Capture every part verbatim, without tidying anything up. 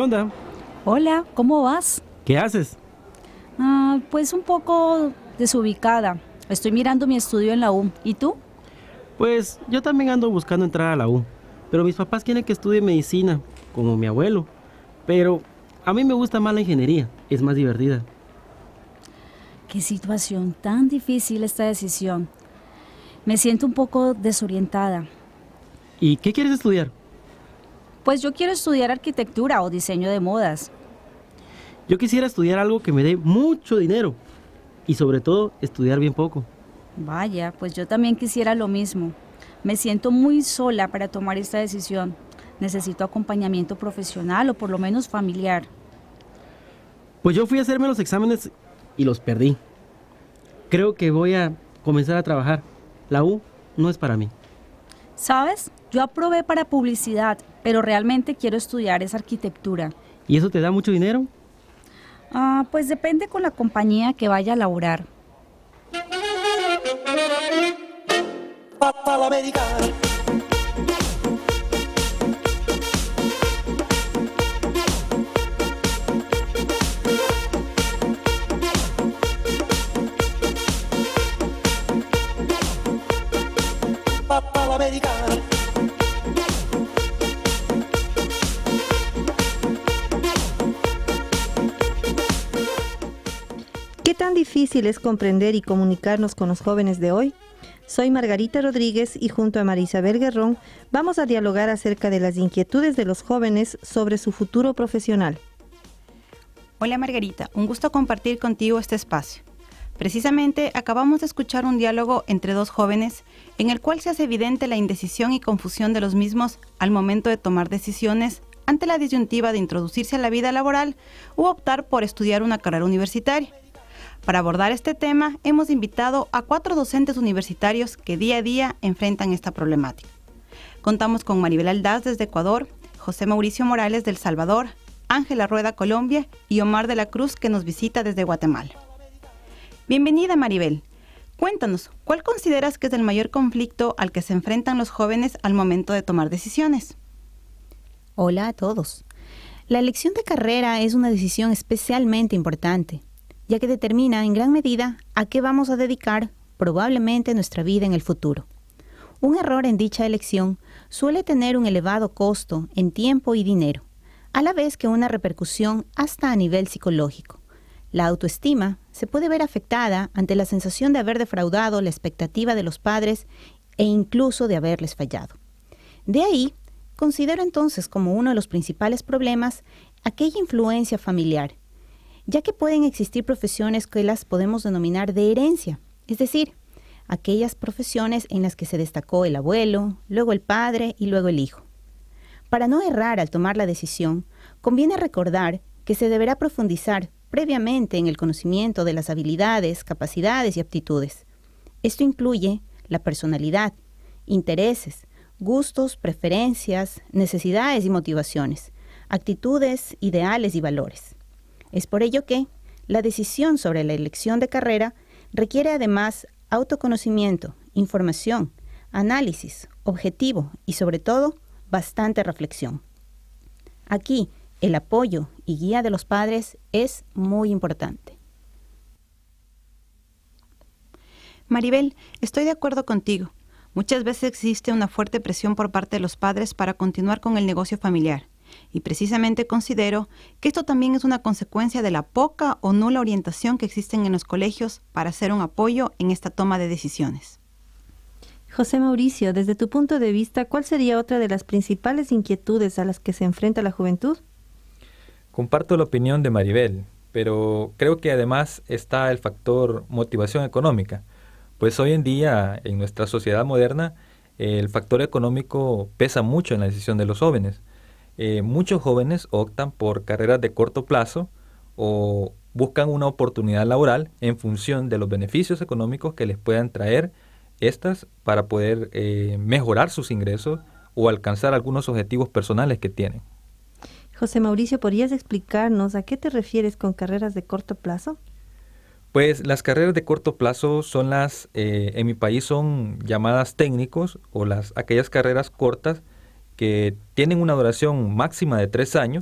onda? Hola, ¿cómo vas? ¿Qué haces? Ah, pues un poco desubicada. Estoy mirando mi estudio en la U. ¿Y tú? Pues yo también ando buscando entrar a la U, pero mis papás quieren que estudie medicina, como mi abuelo. Pero a mí me gusta más la ingeniería, es más divertida. Qué situación tan difícil esta decisión. Me siento un poco desorientada. ¿Y qué quieres estudiar? Pues yo quiero estudiar arquitectura o diseño de modas. Yo quisiera estudiar algo que me dé mucho dinero y sobre todo estudiar bien poco. Vaya, pues yo también quisiera lo mismo. Me siento muy sola para tomar esta decisión. Necesito acompañamiento profesional o por lo menos familiar. Pues yo fui a hacerme los exámenes y los perdí. Creo que voy a comenzar a trabajar. La U no es para mí. ¿Sabes? Yo aprobé para publicidad, pero realmente quiero estudiar esa arquitectura. ¿Y eso te da mucho dinero? Ah, pues depende con la compañía que vaya a laborar. Papa la americana. Papa la americana. ¿Qué tan difícil es comprender y comunicarnos con los jóvenes de hoy? Soy Margarita Rodríguez y junto a Marisabel Guerrón vamos a dialogar acerca de las inquietudes de los jóvenes sobre su futuro profesional. Hola Margarita, un gusto compartir contigo este espacio. Precisamente acabamos de escuchar un diálogo entre dos jóvenes en el cual se hace evidente la indecisión y confusión de los mismos al momento de tomar decisiones ante la disyuntiva de introducirse a la vida laboral u optar por estudiar una carrera universitaria. Para abordar este tema, hemos invitado a cuatro docentes universitarios que día a día enfrentan esta problemática. Contamos con Maribel Aldaz desde Ecuador, José Mauricio Morales del Salvador, Ángela Rueda Colombia y Omar de la Cruz que nos visita desde Guatemala. Bienvenida Maribel. Cuéntanos, ¿cuál consideras que es el mayor conflicto al que se enfrentan los jóvenes al momento de tomar decisiones? Hola a todos. La elección de carrera es una decisión especialmente importante, ya que determina en gran medida a qué vamos a dedicar probablemente nuestra vida en el futuro. Un error en dicha elección suele tener un elevado costo en tiempo y dinero, a la vez que una repercusión hasta a nivel psicológico. La autoestima se puede ver afectada ante la sensación de haber defraudado la expectativa de los padres e incluso de haberles fallado. De ahí, considero entonces como uno de los principales problemas aquella influencia familiar, ya que pueden existir profesiones que las podemos denominar de herencia, es decir, aquellas profesiones en las que se destacó el abuelo, luego el padre y luego el hijo. Para no errar al tomar la decisión, conviene recordar que se deberá profundizar previamente en el conocimiento de las habilidades, capacidades y aptitudes. Esto incluye la personalidad, intereses, gustos, preferencias, necesidades y motivaciones, actitudes, ideales y valores. Es por ello que la decisión sobre la elección de carrera requiere además autoconocimiento, información, análisis, objetivo y sobre todo bastante reflexión. Aquí el apoyo y guía de los padres es muy importante. Maribel, estoy de acuerdo contigo. Muchas veces existe una fuerte presión por parte de los padres para continuar con el negocio familiar. Y precisamente considero que esto también es una consecuencia de la poca o nula orientación que existen en los colegios para hacer un apoyo en esta toma de decisiones. José Mauricio, desde tu punto de vista, ¿cuál sería otra de las principales inquietudes a las que se enfrenta la juventud? Comparto la opinión de Maribel, pero creo que además está el factor motivación económica, pues hoy en día en nuestra sociedad moderna el factor económico pesa mucho en la decisión de los jóvenes. Eh, muchos jóvenes optan por carreras de corto plazo o buscan una oportunidad laboral en función de los beneficios económicos que les puedan traer estas para poder eh, mejorar sus ingresos o alcanzar algunos objetivos personales que tienen. José Mauricio, ¿podrías explicarnos a qué te refieres con carreras de corto plazo? Pues las carreras de corto plazo son las, eh, en mi país son llamadas técnicos o las aquellas carreras cortas que tienen una duración máxima de tres años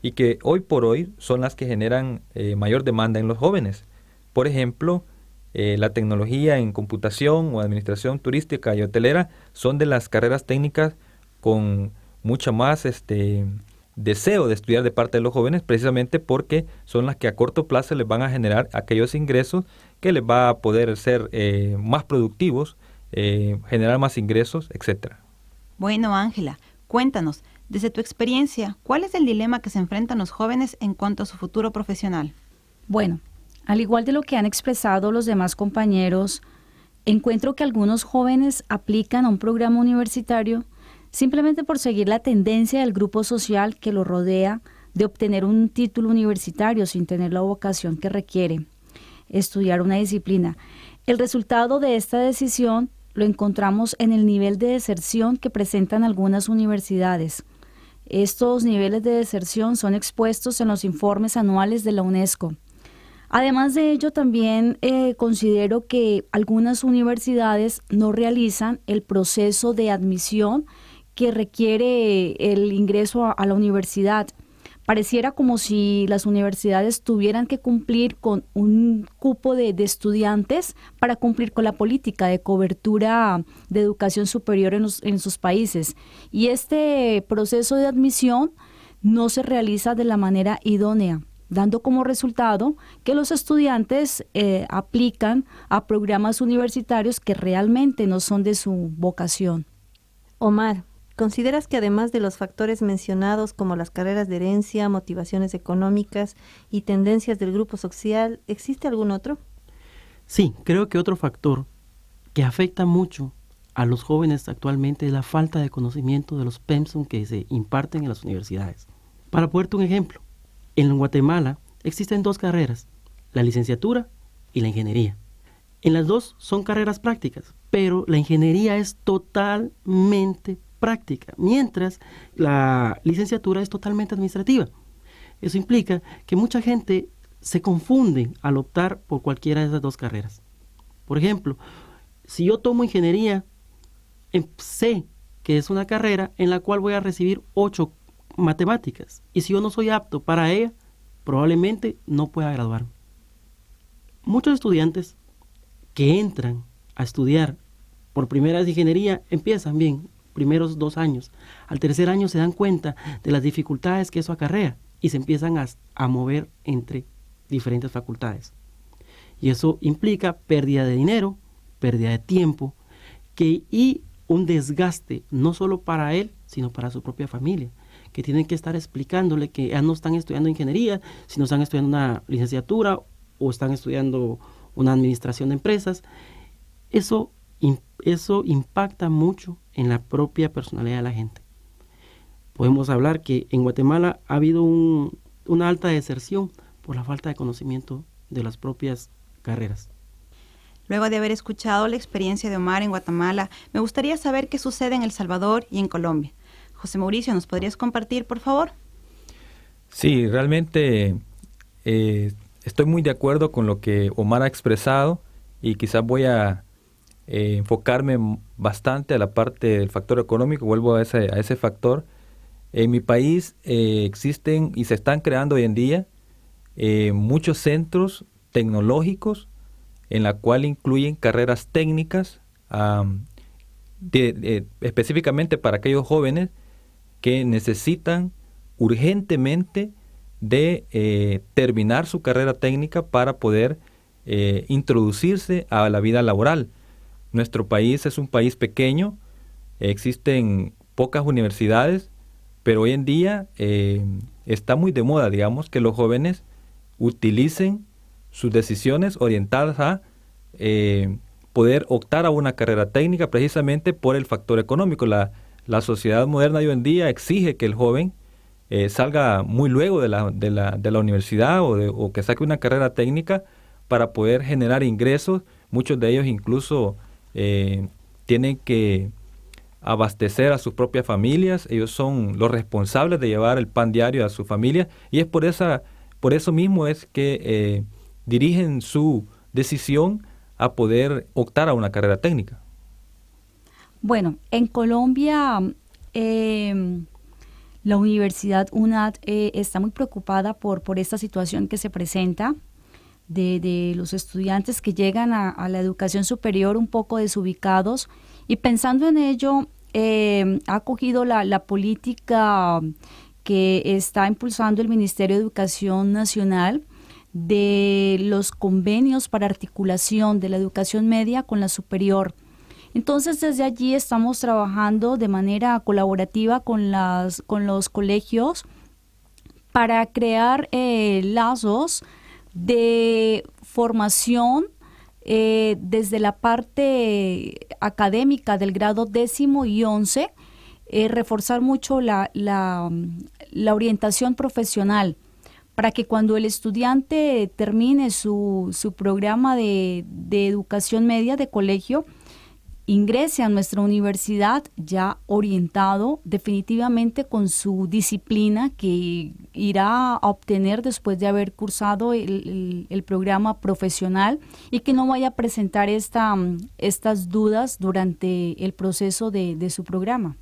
y que hoy por hoy son las que generan eh, mayor demanda en los jóvenes. Por ejemplo, eh, la tecnología en computación o administración turística y hotelera son de las carreras técnicas con mucha más este, deseo de estudiar de parte de los jóvenes, precisamente porque son las que a corto plazo les van a generar aquellos ingresos que les va a poder ser eh, más productivos, eh, generar más ingresos, etcétera. Bueno, Ángela, cuéntanos, desde tu experiencia, ¿cuál es el dilema que se enfrentan los jóvenes en cuanto a su futuro profesional? Bueno, al igual de lo que han expresado los demás compañeros, encuentro que algunos jóvenes aplican a un programa universitario simplemente por seguir la tendencia del grupo social que lo rodea de obtener un título universitario sin tener la vocación que requiere estudiar una disciplina. El resultado de esta decisión lo encontramos en el nivel de deserción que presentan algunas universidades. Estos niveles de deserción son expuestos en los informes anuales de la UNESCO. Además de ello, también eh, considero que algunas universidades no realizan el proceso de admisión que requiere el ingreso a, a la universidad. Pareciera como si las universidades tuvieran que cumplir con un cupo de, de estudiantes para cumplir con la política de cobertura de educación superior en, los, en sus países. Y este proceso de admisión no se realiza de la manera idónea, dando como resultado que los estudiantes eh, aplican a programas universitarios que realmente no son de su vocación. Omar, ¿consideras que además de los factores mencionados como las carreras de herencia, motivaciones económicas y tendencias del grupo social, existe algún otro? Sí, creo que otro factor que afecta mucho a los jóvenes actualmente es la falta de conocimiento de los pensum que se imparten en las universidades. Para ponerte un ejemplo, en Guatemala existen dos carreras, la licenciatura y la ingeniería. En las dos son carreras prácticas, pero la ingeniería es totalmente práctica, mientras la licenciatura es totalmente administrativa. Eso implica que mucha gente se confunde al optar por cualquiera de esas dos carreras. Por ejemplo, si yo tomo ingeniería, sé que es una carrera en la cual voy a recibir ocho matemáticas, y si yo no soy apto para ella, probablemente no pueda graduarme. Muchos estudiantes que entran a estudiar por primera vez ingeniería empiezan bien, primeros dos años. Al tercer año se dan cuenta de las dificultades que eso acarrea y se empiezan a, a mover entre diferentes facultades. Y eso implica pérdida de dinero, pérdida de tiempo que, y un desgaste no solo para él, sino para su propia familia, que tienen que estar explicándole que ya no están estudiando ingeniería, sino están estudiando una licenciatura o están estudiando una administración de empresas. Eso, eso impacta mucho en la propia personalidad de la gente. Podemos hablar que en Guatemala ha habido un, una alta deserción por la falta de conocimiento de las propias carreras. Luego de haber escuchado la experiencia de Omar en Guatemala, me gustaría saber qué sucede en El Salvador y en Colombia. José Mauricio, ¿nos podrías compartir, por favor? Sí, realmente eh, estoy muy de acuerdo con lo que Omar ha expresado y quizás voy a eh, enfocarme bastante a la parte del factor económico. Vuelvo a ese, a ese factor. En mi país eh, existen y se están creando hoy en día eh, muchos centros tecnológicos en la cual incluyen carreras técnicas um, de, de, específicamente para aquellos jóvenes que necesitan urgentemente de eh, terminar su carrera técnica para poder eh, introducirse a la vida laboral. Nuestro país es un país pequeño, existen pocas universidades, pero hoy en día eh, está muy de moda, digamos, que los jóvenes utilicen sus decisiones orientadas a eh, poder optar a una carrera técnica precisamente por el factor económico. La, la sociedad moderna de hoy en día exige que el joven eh, salga muy luego de la, de la, de la universidad o, de, o que saque una carrera técnica para poder generar ingresos. Muchos de ellos incluso eh, tienen que abastecer a sus propias familias. Ellos son los responsables de llevar el pan diario a su familia y es por esa por eso mismo es que eh, dirigen su decisión a poder optar a una carrera técnica. Bueno, en Colombia eh, La Universidad UNAD eh, está muy preocupada por, por esta situación que se presenta de, de los estudiantes que llegan a, a la educación superior un poco desubicados, y pensando en ello eh, ha acogido la, la política que está impulsando el Ministerio de Educación Nacional de los convenios para articulación de la educación media con la superior. Entonces, desde allí estamos trabajando de manera colaborativa con, las, con los colegios para crear eh, lazos de formación eh, desde la parte académica del grado décimo y once, eh, reforzar mucho la, la, la orientación profesional, para que cuando el estudiante termine su, su programa de, de educación media de colegio, ingrese a nuestra universidad ya orientado definitivamente con su disciplina que irá a obtener después de haber cursado el, el, el programa profesional, y que no vaya a presentar esta, estas dudas durante el proceso de, de su programa.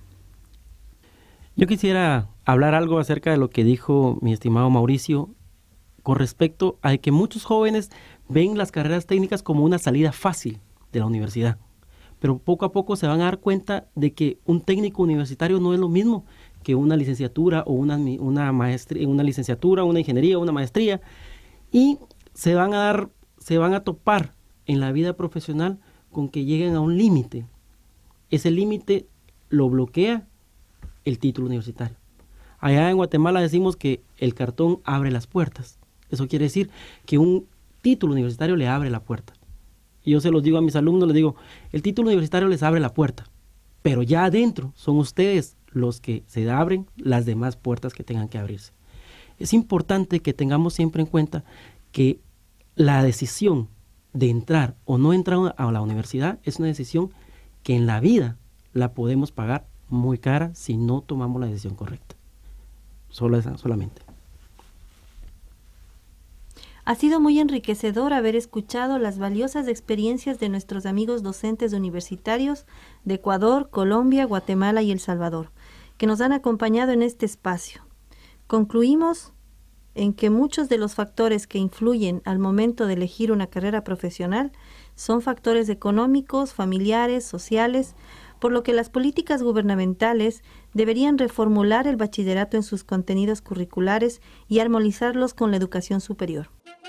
Yo quisiera hablar algo acerca de lo que dijo mi estimado Mauricio con respecto a que muchos jóvenes ven las carreras técnicas como una salida fácil de la universidad, pero poco a poco se van a dar cuenta de que un técnico universitario no es lo mismo que una licenciatura o una, una maestría, una licenciatura, una ingeniería, una maestría, y se van a dar, se van a topar en la vida profesional con que lleguen a un límite. Ese límite lo bloquea el título universitario. Allá en Guatemala decimos que el cartón abre las puertas. Eso quiere decir que un título universitario le abre la puerta. Y yo se los digo a mis alumnos, les digo, el título universitario les abre la puerta, pero ya adentro son ustedes los que se abren las demás puertas que tengan que abrirse. Es importante que tengamos siempre en cuenta que la decisión de entrar o no entrar a la universidad es una decisión que en la vida la podemos pagar muy cara si no tomamos la decisión correcta. Solo esa, solamente. Ha sido muy enriquecedor haber escuchado las valiosas experiencias de nuestros amigos docentes universitarios de Ecuador, Colombia, Guatemala y El Salvador, que nos han acompañado en este espacio. Concluimos en que muchos de los factores que influyen al momento de elegir una carrera profesional son factores económicos, familiares, sociales, por lo que las políticas gubernamentales deberían reformular el bachillerato en sus contenidos curriculares y armonizarlos con la educación superior.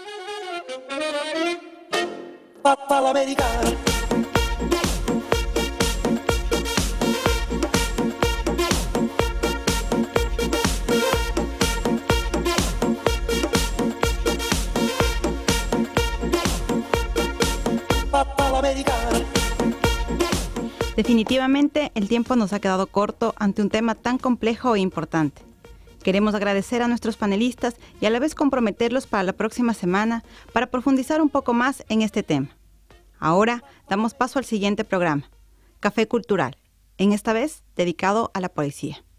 Papa la americana. Papa la americana. Definitivamente el tiempo nos ha quedado corto ante un tema tan complejo e importante. Queremos agradecer a nuestros panelistas y a la vez comprometerlos para la próxima semana para profundizar un poco más en este tema. Ahora damos paso al siguiente programa, Café Cultural, en esta vez dedicado a la poesía.